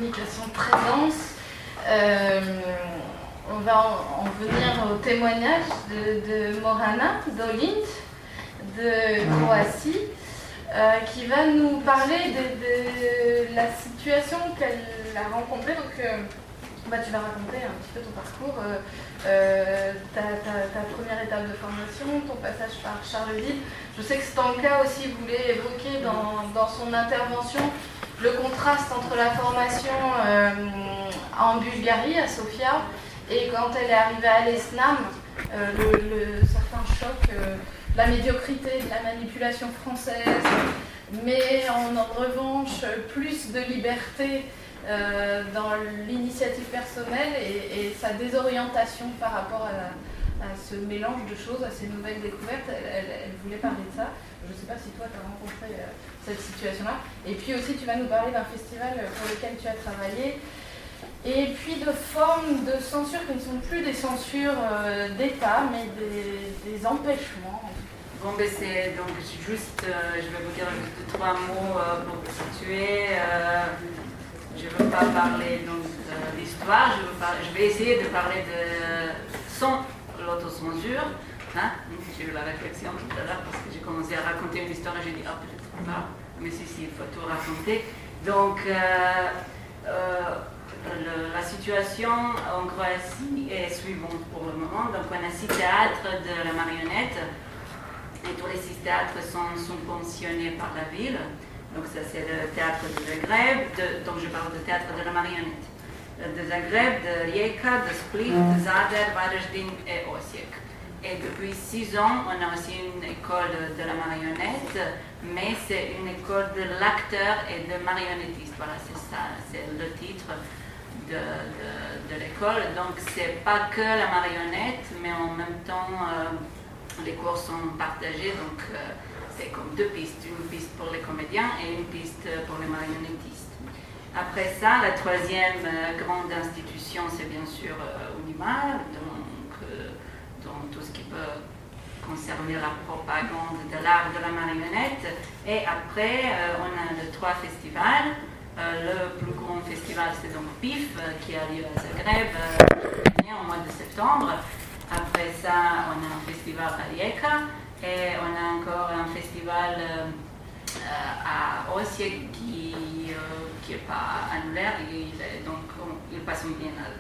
communication très dense. On va en venir au témoignage de Morana Dolint de Croatie, qui va nous parler de la situation qu'elle a rencontrée. Donc, tu vas raconter un petit peu ton parcours, ta première étape de formation, ton passage par Charleville. Je sais que Stanka aussi voulait évoquer dans son intervention le contraste entre la formation en Bulgarie, à Sofia, et quand elle est arrivée à l'ESNAM, le certain choc, la médiocrité de la manipulation française, mais en revanche plus de liberté dans l'initiative personnelle et sa désorientation par rapport à ce mélange de choses, à ces nouvelles découvertes. Elle voulait parler de ça. Je ne sais pas si toi tu as rencontré cette situation-là. Et puis aussi tu vas nous parler d'un festival pour lequel tu as travaillé. Et puis de formes de censure qui ne sont plus des censures d'État, mais des empêchements. Bon, ben c'est donc juste, je vais vous dire juste 3 mots pour vous situer. Je ne veux pas parler donc de l'histoire, je vais essayer de parler sans l'autocensure. Hein? J'ai eu la réflexion tout à l'heure parce que j'ai commencé à raconter une histoire et j'ai dit ah peut-être pas, mais si, il faut tout raconter. Donc la situation en Croatie est suivante pour le moment. Donc on a 6 théâtres de la marionnette et tous les 6 théâtres sont subventionnés par la ville. Donc ça c'est le théâtre de Zagreb, donc je parle de théâtre de la marionnette, de Zagreb, de Rijeka, de Split, de Zadar, Varaždin et Osijek. Et depuis 6 ans, on a aussi une école de la marionnette, mais c'est une école de l'acteur et de marionnettiste. Voilà, c'est ça, c'est le titre de l'école. Donc c'est pas que la marionnette, mais en même temps les cours sont partagés. Donc c'est comme 2 pistes, une piste pour les comédiens et une piste pour les marionnettistes. Après ça, la 3e grande institution, c'est bien sûr Unimar, donc dans tout ce qui peut concerner la propagande de l'art de la marionnette. Et après, on a les 3 festivals. Le plus grand festival, c'est donc PIF, qui a lieu à Zagreb au mois de septembre. Après ça, on a un festival à Rijeka. Et on a encore un festival à Osijek qui n'est pas annulaire, donc il passe une biennale.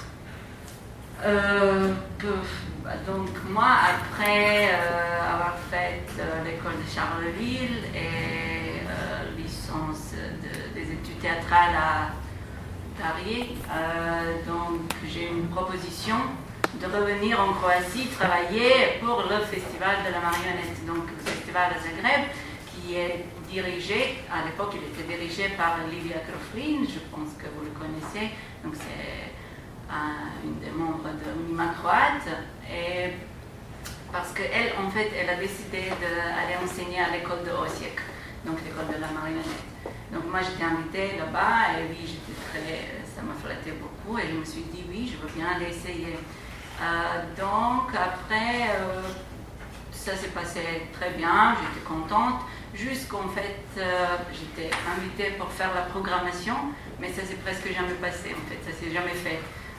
Donc moi, après avoir fait l'école de Charleville et licence des études théâtrales à Paris, donc j'ai une proposition de revenir en Croatie travailler pour le festival de la marionnette, donc le festival de Zagreb, qui est dirigé, à l'époque il était dirigé par Livia Kroflin, je pense que vous le connaissez, donc c'est une des membres de Unima croate, et parce qu'elle en fait elle a décidé d'aller enseigner à l'école de Osijek, donc l'école de la marionnette. Donc moi j'étais invitée là-bas et oui, ça m'a flatté beaucoup et je me suis dit oui, je veux bien aller essayer. Donc après, ça s'est passé très bien, j'étais contente, jusqu'en fait, j'étais invitée pour faire la programmation, mais ça s'est presque jamais passé, en fait, ça s'est jamais fait.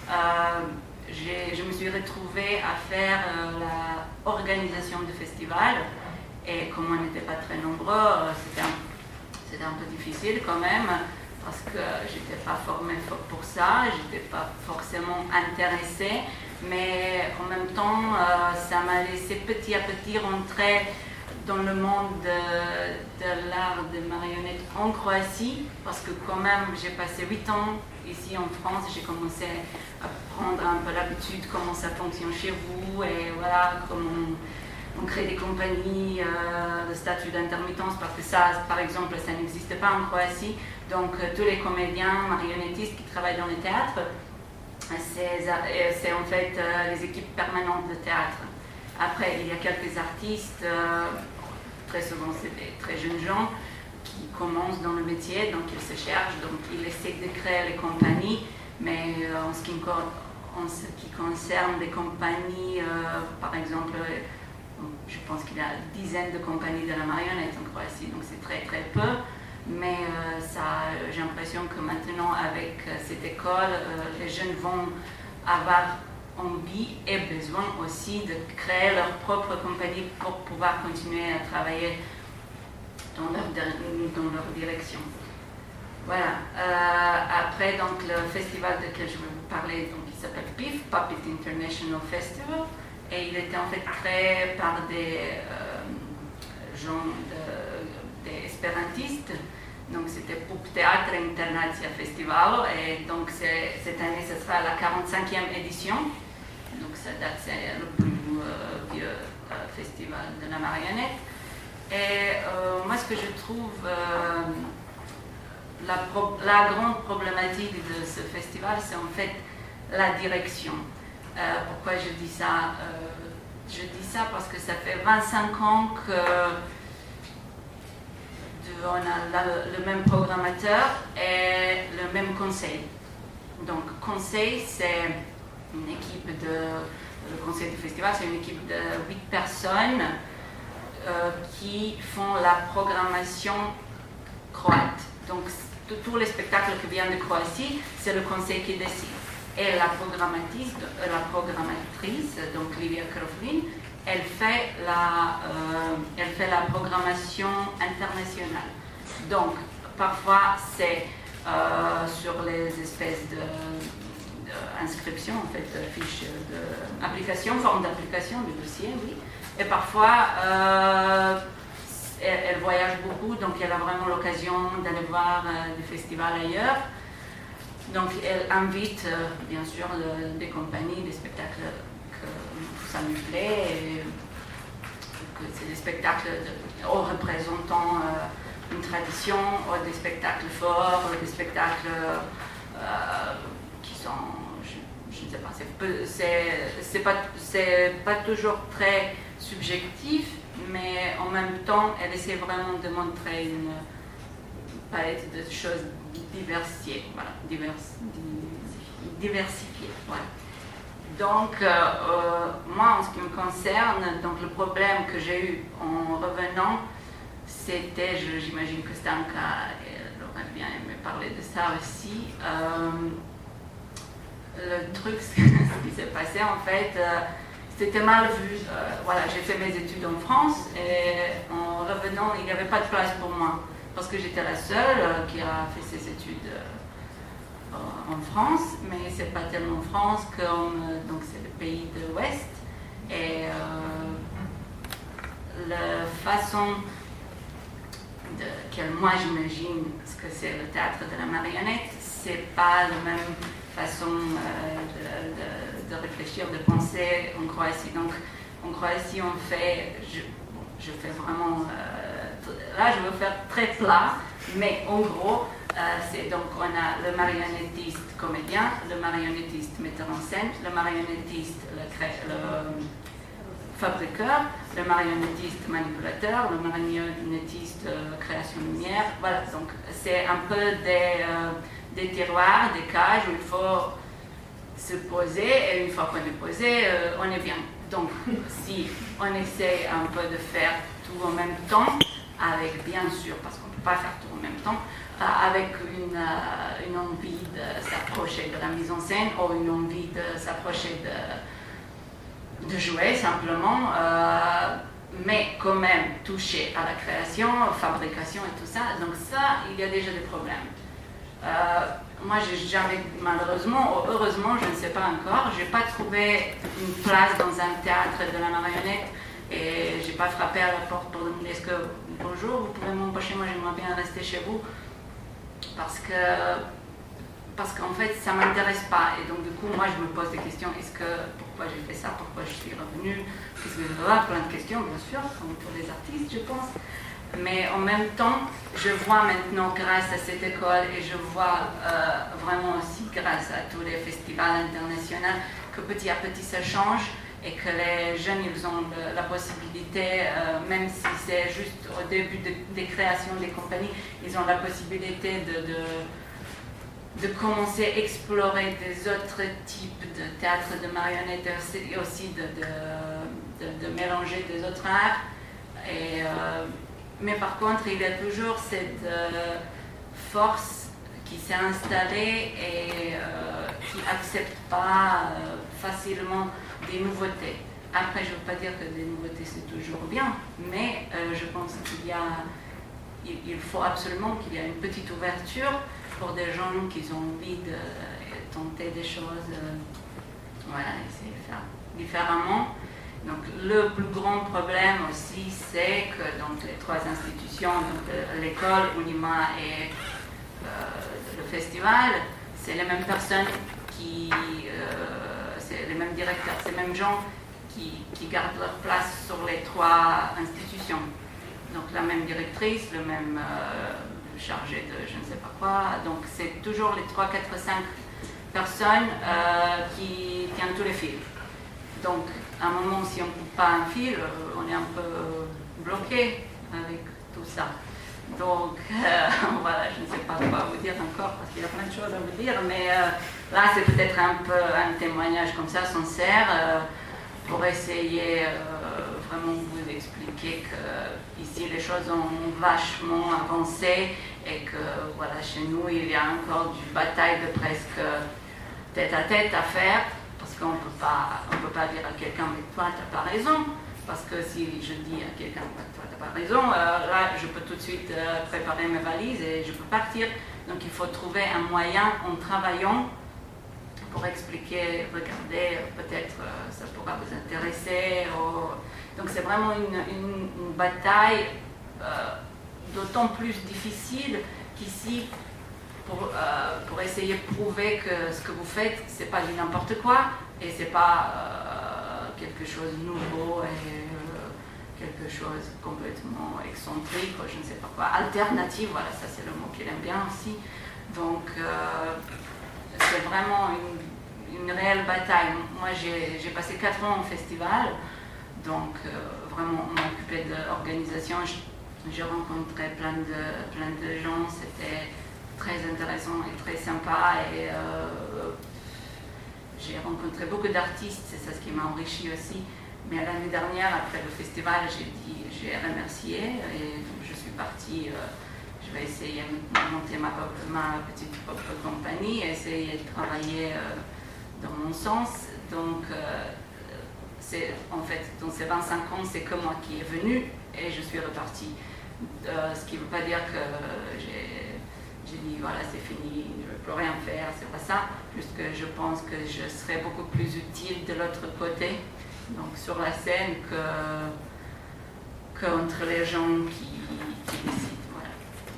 Je me suis retrouvée à faire l'organisation du festival, et comme on n'était pas très nombreux, c'était un peu difficile quand même, parce que je n'étais pas formée pour ça, je n'étais pas forcément intéressée, mais en même temps, ça m'a laissé petit à petit rentrer dans le monde de l'art de marionnette en Croatie, parce que quand même, j'ai passé 8 ans ici en France, j'ai commencé à prendre un peu l'habitude comment ça fonctionne chez vous, et voilà, comment on crée des compagnies de statut d'intermittence, parce que ça, par exemple, ça n'existe pas en Croatie. Donc, tous les comédiens, marionnettistes qui travaillent dans les théâtres, c'est en fait les équipes permanentes de théâtre. Après, il y a quelques artistes, très souvent c'est des très jeunes gens, qui commencent dans le métier, donc ils se cherchent, donc ils essaient de créer les compagnies, mais en ce qui concerne des compagnies, par exemple, je pense qu'il y a dizaines de compagnies de la marionnette en Croatie, donc c'est très très peu, mais ça, j'ai l'impression que maintenant, avec cette école, les jeunes vont avoir envie et besoin aussi de créer leur propre compagnie pour pouvoir continuer à travailler dans leur direction. Voilà. Après, donc, le festival de quel je vais vous parler, donc, il s'appelle PIF, Puppet International Festival, et il était en fait créé par des gens, des espérantistes. Donc, c'était Pup Teatre Internația Festival, et donc, cette année, ce sera la 45e édition. Donc, ça date, c'est le plus vieux festival de la marionnette. Et moi, ce que je trouve la grande problématique de ce festival, c'est en fait la direction. Pourquoi je dis ça? Je dis ça parce que ça fait 25 ans qu'on a le même programmateur et le même conseil. Donc, conseil, c'est une équipe le conseil du festival, c'est une équipe de 8 personnes qui font la programmation croate. Donc, tous les spectacles qui viennent de Croatie, c'est le conseil qui décide. Et la programmatrice, donc Livia Kroflin, elle fait la programmation internationale. Donc, parfois, c'est sur les espèces d'inscription, en fait, fiches d'application, forme d'application du dossier, oui. Et parfois, elle voyage beaucoup, donc elle a vraiment l'occasion d'aller voir des festivals ailleurs. Donc, elle invite, bien sûr, des compagnies, des spectacles que ça lui plaît, et que c'est des spectacles représentant une tradition, ou des spectacles forts, ou des spectacles qui sont, je ne sais pas, c'est pas toujours très subjectif, mais en même temps, elle essaie vraiment de montrer une palette de choses diversifiées. Voilà, diversifiées. Voilà. Donc, moi, en ce qui me concerne, donc, le problème que j'ai eu en revenant, c'était, j'imagine que Stanka aurait bien aimé parler de ça aussi. Le truc, ce qui s'est passé, en fait, c'était mal vu. Voilà, j'ai fait mes études en France et en revenant, il n'y avait pas de place pour moi parce que j'étais la seule qui a fait ses études en France, mais c'est pas tellement en France donc c'est le pays de l'Ouest et la façon que moi j'imagine ce que c'est le théâtre de la marionnette, c'est pas la même façon de réfléchir, de penser en Croatie. Donc, en Croatie, on fait, je fais vraiment, là je veux faire très plat, mais en gros, c'est donc on a le marionnettiste comédien, le marionnettiste metteur en scène, le marionnettiste le fabriqueur, le marionnettiste manipulateur, le marionnettiste création lumière. Voilà, donc c'est un peu des tiroirs, des cages où il faut se poser, et une fois qu'on est posé, on est bien. Donc, si on essaie un peu de faire tout en même temps, avec bien sûr, parce qu'on ne peut pas faire tout en même temps, avec une envie de s'approcher de la mise en scène, ou une envie de s'approcher de jouer simplement, mais quand même toucher à la création, fabrication et tout ça. Donc ça, il y a déjà des problèmes. Moi, j'ai jamais, malheureusement ou heureusement, je ne sais pas encore, j'ai pas trouvé une place dans un théâtre de la marionnette et j'ai pas frappé à la porte pour demander est-ce que bonjour, vous pouvez m'embaucher, moi j'aimerais bien rester chez vous parce qu'en fait ça m'intéresse pas et donc du coup moi je me pose des questions, pourquoi j'ai fait ça, pourquoi je suis revenue, plein de questions bien sûr, comme pour les artistes je pense. Mais en même temps, je vois maintenant, grâce à cette école, et je vois vraiment aussi grâce à tous les festivals internationaux, que petit à petit ça change et que les jeunes, ils ont la possibilité, même si c'est juste au début des créations des compagnies, ils ont la possibilité de commencer à explorer des autres types de théâtre de marionnettes et aussi de mélanger des autres arts. Mais par contre, il y a toujours cette force qui s'est installé et qui n'accepte pas facilement des nouveautés. Après, je ne veux pas dire que des nouveautés c'est toujours bien, mais je pense qu'il faut absolument qu'il y ait une petite ouverture pour des gens qui ont envie de tenter des choses, essayer de faire différemment. Donc, le plus grand problème aussi, c'est que donc, les trois institutions, l'école, Unima et le festival, c'est les mêmes personnes c'est les mêmes directeurs, c'est les mêmes gens qui gardent leur place sur les trois institutions. Donc la même directrice, le même chargé de je ne sais pas quoi. Donc c'est toujours les 3, 4, 5 personnes qui tiennent tous les fils. Donc à un moment, si on ne coupe pas un fil, on est un peu bloqué avec tout ça. Donc voilà, je ne sais pas quoi vous dire encore parce qu'il y a plein de choses à vous dire, mais là c'est peut-être un peu un témoignage comme ça, sincère, pour essayer vraiment vous expliquer que ici les choses ont vachement avancé et que voilà, chez nous il y a encore du bataille de presque tête à tête à faire parce qu'on ne peut pas dire à quelqu'un mais toi tu n'as pas raison. Parce que si je dis à quelqu'un, toi tu n'as pas raison, là je peux tout de suite préparer mes valises et je peux partir. Donc il faut trouver un moyen en travaillant pour expliquer, regardez, peut-être ça pourra vous intéresser. Donc c'est vraiment une bataille d'autant plus difficile qu'ici, pour essayer de prouver que ce que vous faites, c'est pas du n'importe quoi et c'est pas quelque chose de nouveau et quelque chose complètement excentrique, je ne sais pas quoi, alternative, voilà, ça c'est le mot qu'il aime bien aussi. Donc c'est vraiment une réelle bataille. Moi j'ai passé 4 ans au festival, donc vraiment on m'occupait de l'organisation, j'ai rencontré plein de gens, c'était très intéressant et très sympa et j'ai rencontré beaucoup d'artistes, c'est ça ce qui m'a enrichi aussi. Mais l'année dernière, après le festival, j'ai remercié et je suis partie. Je vais essayer de monter ma petite propre compagnie et essayer de travailler dans mon sens. Donc, en fait, dans ces 25 ans, c'est que moi qui est venue et je suis repartie. Ce qui ne veut pas dire que j'ai dit voilà c'est fini, je ne veux plus rien faire, c'est pas ça, juste que je pense que je serais beaucoup plus utile de l'autre côté, donc sur la scène, qu'entre les gens qui décident. Voilà.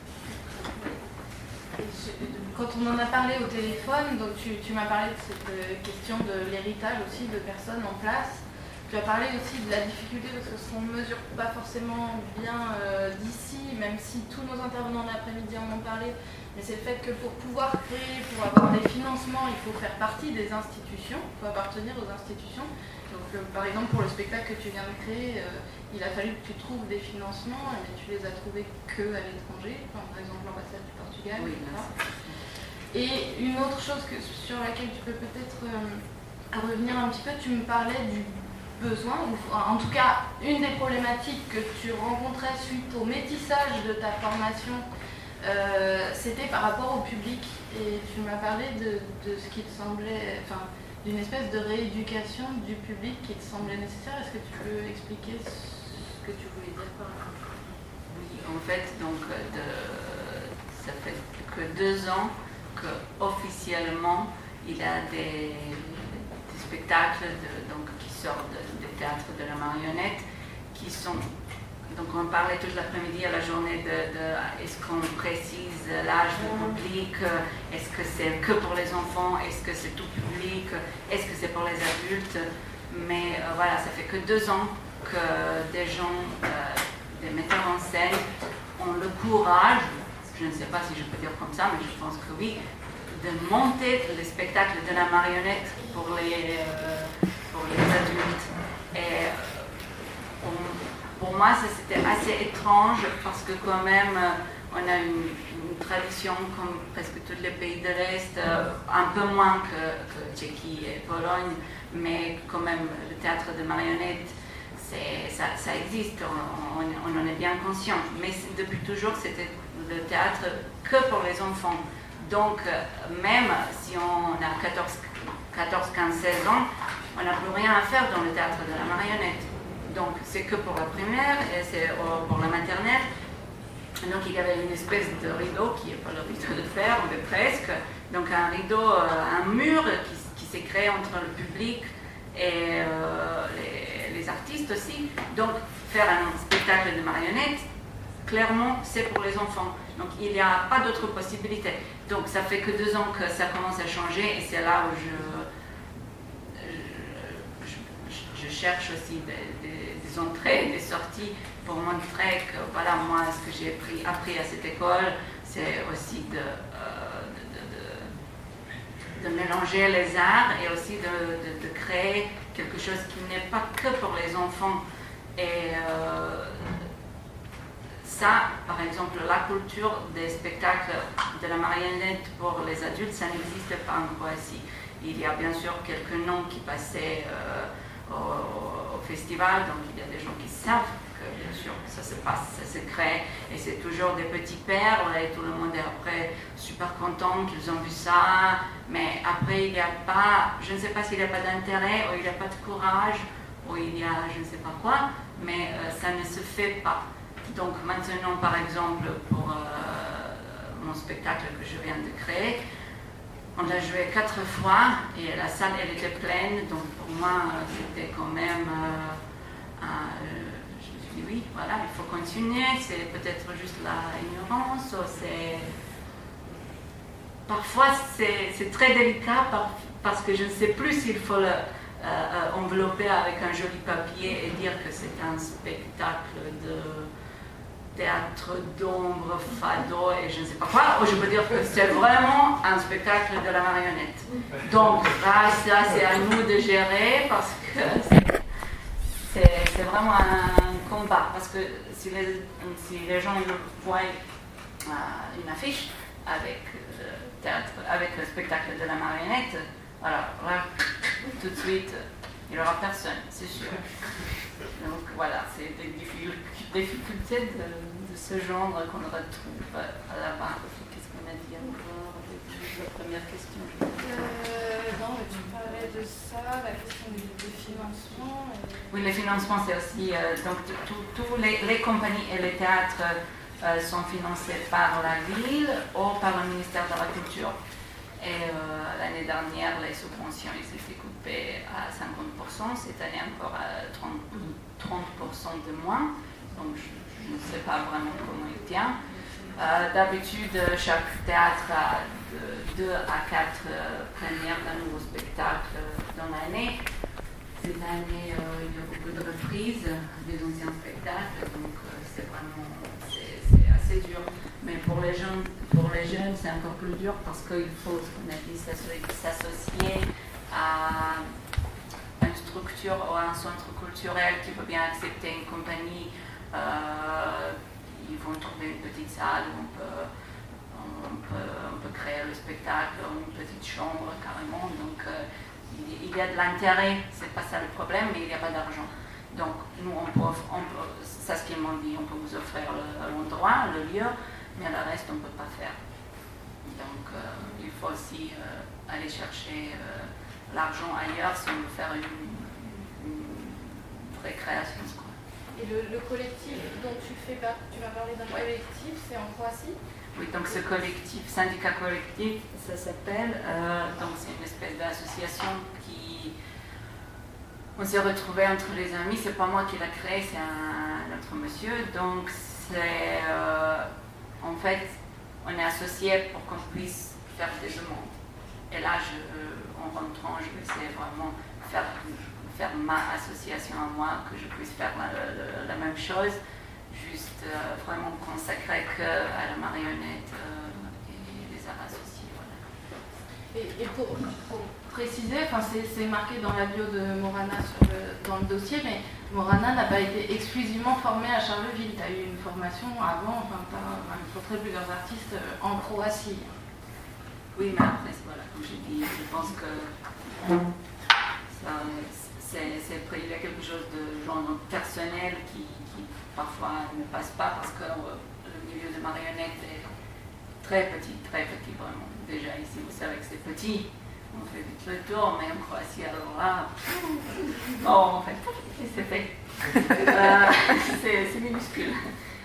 Quand on en a parlé au téléphone, donc tu m'as parlé de cette question de l'héritage aussi de personnes en place. Tu as parlé aussi de la difficulté parce que ce qu'on ne mesure pas forcément bien d'ici, même si tous nos intervenants de l'après-midi en ont parlé, mais c'est le fait que pour pouvoir créer, pour avoir des financements, il faut faire partie des institutions, il faut appartenir aux institutions. Donc par exemple pour le spectacle que tu viens de créer, il a fallu que tu trouves des financements, mais tu les as trouvés qu'à l'étranger, par exemple l'ambassade du Portugal. Oui, et une autre chose sur laquelle tu peux peut-être revenir un petit peu, tu me parlais du besoin, ou en tout cas une des problématiques que tu rencontrais suite au métissage de ta formation, c'était par rapport au public et tu m'as parlé de ce qui te semblait, enfin d'une espèce de rééducation du public qui te semblait nécessaire. Est-ce que tu peux expliquer ce que tu voulais dire par là? Oui, en fait, donc ça fait que 2 ans qu'officiellement il y a des spectacles qui sortent du théâtre de la marionnette, qui sont, donc on parlait toute l'après-midi à la journée est-ce qu'on précise l'âge du public, est-ce que c'est que pour les enfants, est-ce que c'est tout public, est-ce que c'est pour les adultes, mais voilà, ça fait que 2 ans que des gens, des metteurs en scène ont le courage, je ne sais pas si je peux dire comme ça, mais je pense que oui, de monter le spectacle de la marionnette pour les adultes. Et pour moi, ça c'était assez étrange parce que quand même, on a une tradition comme presque tous les pays de l'Est, un peu moins que Tchéquie et Pologne, mais quand même le théâtre de marionnettes, ça existe, on en est bien conscient. Mais depuis toujours, c'était le théâtre que pour les enfants. Donc, même si on a 14, 15, 16 ans, on n'a plus rien à faire dans le théâtre de la marionnette. Donc, c'est que pour la primaire et c'est pour la maternelle. Donc, il y avait une espèce de rideau qui n'est pas le rideau de fer, mais presque. Donc, un rideau, un mur qui s'est créé entre le public et les artistes aussi. Donc, faire un spectacle de marionnettes, clairement, c'est pour les enfants. Donc, il n'y a pas d'autre possibilité. Donc, ça fait que 2 ans que ça commence à changer et c'est là où je cherche aussi des entrées, des sorties pour montrer que, voilà, moi, ce que j'ai appris à cette école, c'est aussi de mélanger les arts et aussi de créer quelque chose qui n'est pas que pour les enfants. Et ça, par exemple, la culture des spectacles de la marionnette pour les adultes, ça n'existe pas en Croatie. Il y a bien sûr quelques noms qui passaient au festival, donc il y a des gens qui savent que bien sûr ça se passe, ça se crée, et c'est toujours des petits perles, et tout le monde est après super content qu'ils ont vu ça, mais après il n'y a pas, je ne sais pas s'il n'y a pas d'intérêt, ou il n'y a pas de courage, ou il y a je ne sais pas quoi, mais ça ne se fait pas. Donc maintenant, par exemple, pour mon spectacle que je viens de créer, on a joué 4 fois et la salle elle était pleine, donc pour moi c'était quand même, je me suis dit oui, voilà, il faut continuer, c'est peut-être juste l'ignorance, parfois c'est très délicat parce que je ne sais plus s'il faut envelopper avec un joli papier et dire que c'est un spectacle de théâtre d'ombre, fado et je ne sais pas quoi, ou je peux dire que c'est vraiment un spectacle de la marionnette. Donc là, ça c'est à nous de gérer parce que c'est vraiment un combat. Parce que si les gens voient une affiche avec le spectacle de la marionnette, alors là, tout de suite, il n'y aura personne, c'est sûr. Donc voilà, c'est des difficultés de ce genre qu'on retrouve à la base. Qu'est-ce qu'on a dit encore? La première question. Non, mais tu parlais de ça, la question des financements. Oui, les financements, c'est aussi. Donc, tous les compagnies et les théâtres sont financés par la ville ou par le ministère de la Culture. Et l'année dernière, les subventions ils étaient coupées à 50%, cette année encore à 30% de moins. Donc je ne sais pas vraiment comment il tient. D'habitude, chaque théâtre a de 2 à 4 premières d'un nouveau spectacle dans l'année. Cette année, il y a beaucoup de reprises des anciens spectacles, donc c'est assez dur. Mais pour les jeunes, c'est encore plus dur parce qu'il faut, ce qu'on a dit, s'associer à une structure ou à un centre culturel qui veut bien accepter une compagnie. Ils vont trouver une petite salle où on peut créer le spectacle, une petite chambre carrément. Donc il y a de l'intérêt, c'est pas ça le problème, mais il n'y a pas d'argent. Donc nous, c'est ce qu'ils m'ont dit, on peut vous offrir l'endroit, le lieu, mais le reste, on ne peut pas faire. Donc, il faut aussi aller chercher l'argent ailleurs si on veut faire une vraie création. Et le collectif dont tu m'as parlé d'un collectif, c'est en Croatie? Oui, donc ce collectif, syndicat collectif, ça s'appelle, donc c'est une espèce d'association qui... On s'est retrouvés entre les amis, c'est pas moi qui l'ai créé, c'est un autre monsieur, donc c'est... en fait, on est associés pour qu'on puisse faire des demandes. Et là, en rentrant, je vais essayer vraiment faire ma association à moi, que je puisse faire la même chose, juste vraiment consacré qu'à la marionnette et les arts associés. Voilà. Et pour préciser, c'est marqué dans la bio de Morana dans le dossier, mais Morana n'a pas été exclusivement formée à Charleville. Tu as eu une formation avant, tu as rencontré plusieurs artistes en Croatie. Oui, mais après, voilà, comme j'ai dit, je pense que il y a quelque chose de genre personnel qui parfois ne passe pas parce que le milieu de marionnette est très petit vraiment. Déjà ici, vous savez que c'est petit, on fait vite le tour, mais en Croatie, alors là, bon, en fait, et c'est fait. C'est minuscule.